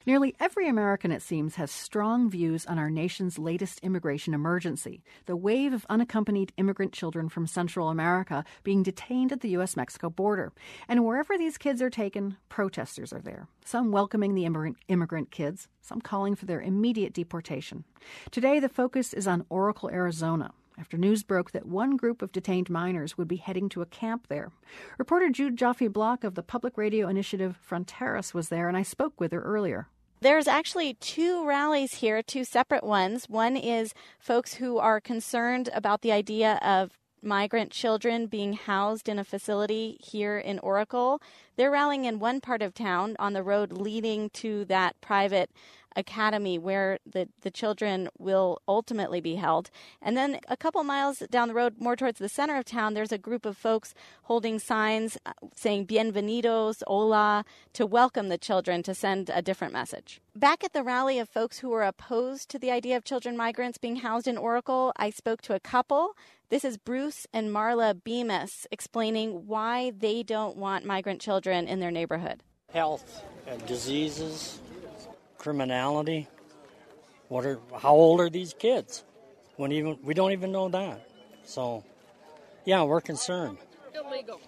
Nearly every American, it seems, has strong views on our nation's latest immigration emergency, the wave of unaccompanied immigrant children from Central America being detained at the U.S.-Mexico border. And wherever these kids are taken, protesters are there, some welcoming the immigrant kids, some calling for their immediate deportation. Today, the focus is on Oracle, Arizona, after news broke that one group of detained minors would be heading to a camp there. Reporter Jude Joffe-Block of the public radio initiative Fronteras was there, and I spoke with her earlier. There's actually two rallies here, two separate ones. One is folks who are concerned about the idea of migrant children being housed in a facility here in Oracle. They're rallying in one part of town on the road leading to that private academy where the children will ultimately be held. And then a couple miles down the road, more towards the center of town, there's a group of folks holding signs saying bienvenidos, hola, to welcome the children, to send a different message. Back at the rally of folks who were opposed to the idea of children migrants being housed in Oracle, I spoke to a couple. This is Bruce and Marla Bemis explaining why they don't want migrant children in their neighborhood. Health, diseases, criminality. How old are these kids? We don't even know that. So, yeah, we're concerned. Illegal.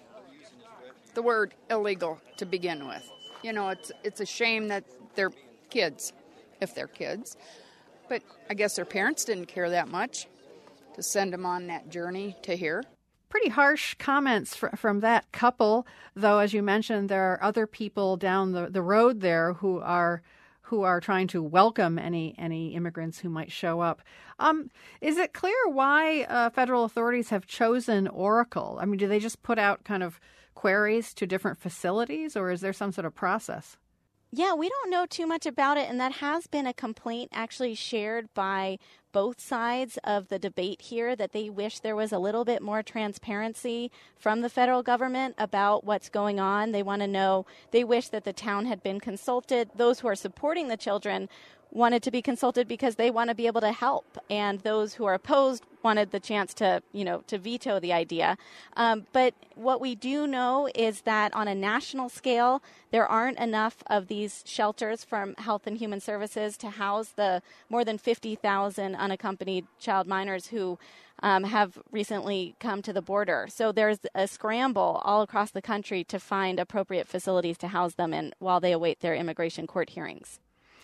The word illegal to begin with. You know, it's a shame that they're kids, if they're kids. But I guess their parents didn't care that much to send them on that journey to here. Pretty harsh comments from that couple, though, as you mentioned, there are other people down the road there who are trying to welcome any immigrants who might show up. Is it clear why federal authorities have chosen Oracle? I mean, do they just put out kind of queries to different facilities, or is there some sort of process? Yeah, we don't know too much about it, and that has been a complaint actually shared by both sides of the debate here, that they wish there was a little bit more transparency from the federal government about what's going on. They want to know, they wish that the town had been consulted. Those who are supporting the children wanted to be consulted because they want to be able to help, and those who are opposed wanted the chance to veto the idea. But what we do know is that on a national scale, there aren't enough of these shelters from Health and Human Services to house the more than 50,000 unaccompanied child minors who have recently come to the border. So there's a scramble all across the country to find appropriate facilities to house them in while they await their immigration court hearings.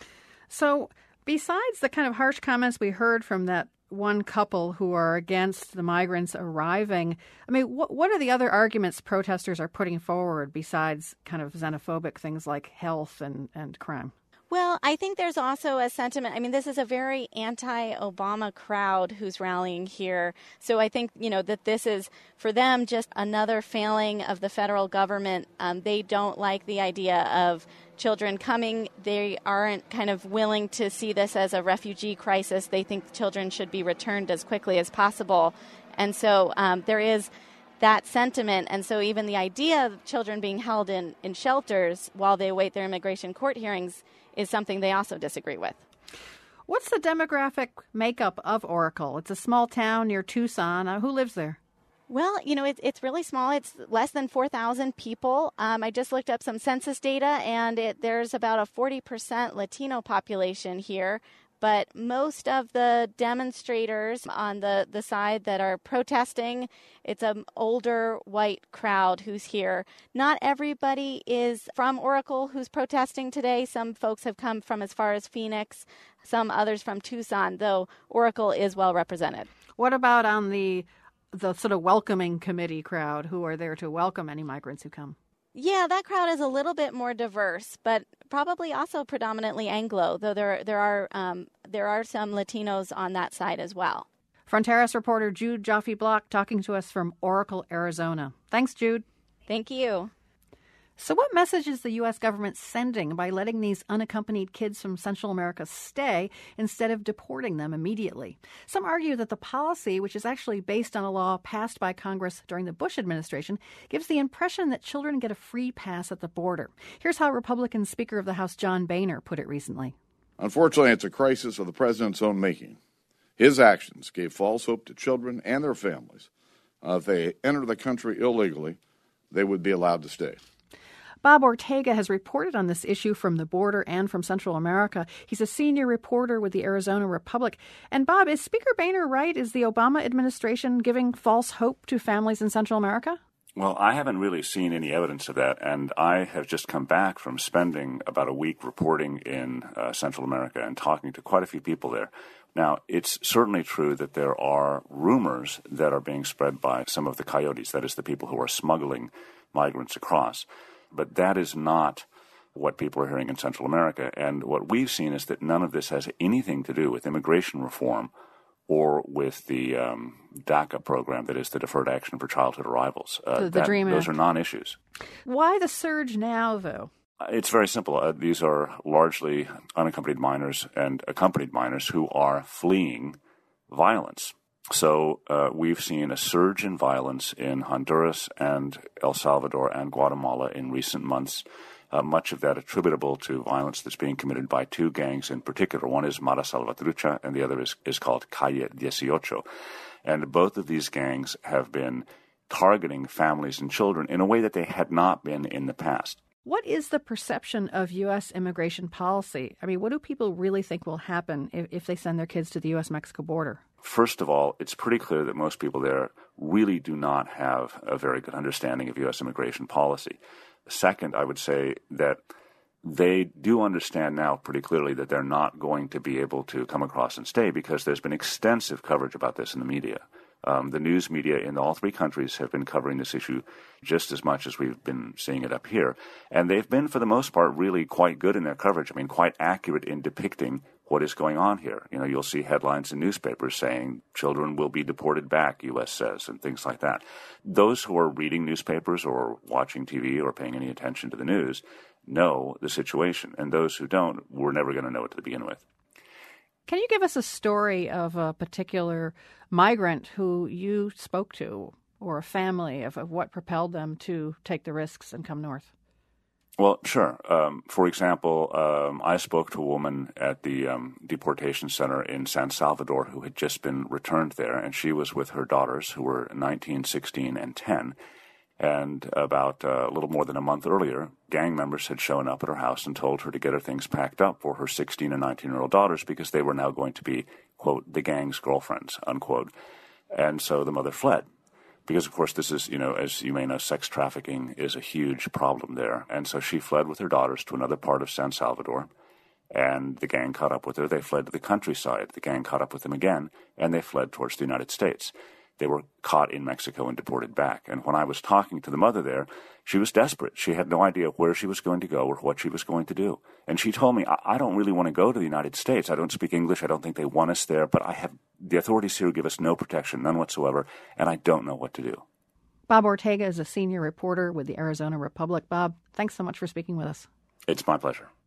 So besides the kind of harsh comments we heard from that one couple who are against the migrants arriving, I mean, what are the other arguments protesters are putting forward besides kind of xenophobic things like health and crime? Well, I think there's also a sentiment. I mean, this is a very anti-Obama crowd who's rallying here. So I think, that this is, for them, just another failing of the federal government. They don't like the idea of children coming. They aren't kind of willing to see this as a refugee crisis. They think children should be returned as quickly as possible. And so there is that sentiment. And so even the idea of children being held in shelters while they await their immigration court hearings is something they also disagree with. What's the demographic makeup of Oracle? It's a small town near Tucson. Who lives there? Well, it's really small. It's less than 4,000 people. I just looked up some census data, and there's about a 40% Latino population here. But most of the demonstrators on the side that are protesting, it's an older white crowd who's here. Not everybody is from Oracle who's protesting today. Some folks have come from as far as Phoenix, some others from Tucson, though Oracle is well represented. What about on the sort of welcoming committee crowd who are there to welcome any migrants who come? Yeah, that crowd is a little bit more diverse, but probably also predominantly Anglo, though there are some Latinos on that side as well. Fronteras reporter Jude Joffe-Block talking to us from Oracle, Arizona. Thanks, Jude. Thank you. So what message is the U.S. government sending by letting these unaccompanied kids from Central America stay instead of deporting them immediately? Some argue that the policy, which is actually based on a law passed by Congress during the Bush administration, gives the impression that children get a free pass at the border. Here's how Republican Speaker of the House John Boehner put it recently. Unfortunately, it's a crisis of the president's own making. His actions gave false hope to children and their families. If they enter the country illegally, they would be allowed to stay. Bob Ortega has reported on this issue from the border and from Central America. He's a senior reporter with the Arizona Republic. And Bob, is Speaker Boehner right? Is the Obama administration giving false hope to families in Central America? Well, I haven't really seen any evidence of that, and I have just come back from spending about a week reporting in Central America and talking to quite a few people there. Now, it's certainly true that there are rumors that are being spread by some of the coyotes, that is, the people who are smuggling migrants across. But that is not what people are hearing in Central America, and what we've seen is that none of this has anything to do with immigration reform or with the DACA program, that is the Deferred Action for Childhood Arrivals. The DREAM Act. Those are non-issues. Why the surge now, though? It's very simple. These are largely unaccompanied minors and accompanied minors who are fleeing violence. So we've seen a surge in violence in Honduras and El Salvador and Guatemala in recent months. Much of that attributable to violence that's being committed by two gangs in particular. One is Mara Salvatrucha, and the other is called Calle 18. And both of these gangs have been targeting families and children in a way that they had not been in the past. What is the perception of U.S. immigration policy? I mean, what do people really think will happen if they send their kids to the U.S.-Mexico border? First of all, it's pretty clear that most people there really do not have a very good understanding of U.S. immigration policy. Second, I would say that they do understand now pretty clearly that they're not going to be able to come across and stay because there's been extensive coverage about this in the media. The news media in all three countries have been covering this issue just as much as we've been seeing it up here. And they've been, for the most part, really quite good in their coverage. I mean, quite accurate in depicting what is going on here. You know, you'll see headlines in newspapers saying children will be deported back, U.S. says, and things like that. Those who are reading newspapers or watching TV or paying any attention to the news know the situation. And those who don't, we're never going to know it to begin with. Can you give us a story of a particular migrant who you spoke to or a family of what propelled them to take the risks and come north? Well, sure. For example, I spoke to a woman at the deportation center in San Salvador who had just been returned there, and she was with her daughters who were 19, 16, and 10. And about a little more than a month earlier, gang members had shown up at her house and told her to get her things packed up for her 16 and 19-year-old daughters because they were now going to be, quote, the gang's girlfriends, unquote. And so the mother fled. Because, of course, this is, as you may know, sex trafficking is a huge problem there. And so she fled with her daughters to another part of San Salvador, and the gang caught up with her. They fled to the countryside. The gang caught up with them again, and they fled towards the United States. They were caught in Mexico and deported back. And when I was talking to the mother there, she was desperate. She had no idea where she was going to go or what she was going to do. And she told me, I don't really want to go to the United States. I don't speak English. I don't think they want us there. But the authorities here give us no protection, none whatsoever, and I don't know what to do. Bob Ortega is a senior reporter with the Arizona Republic. Bob, thanks so much for speaking with us. It's my pleasure.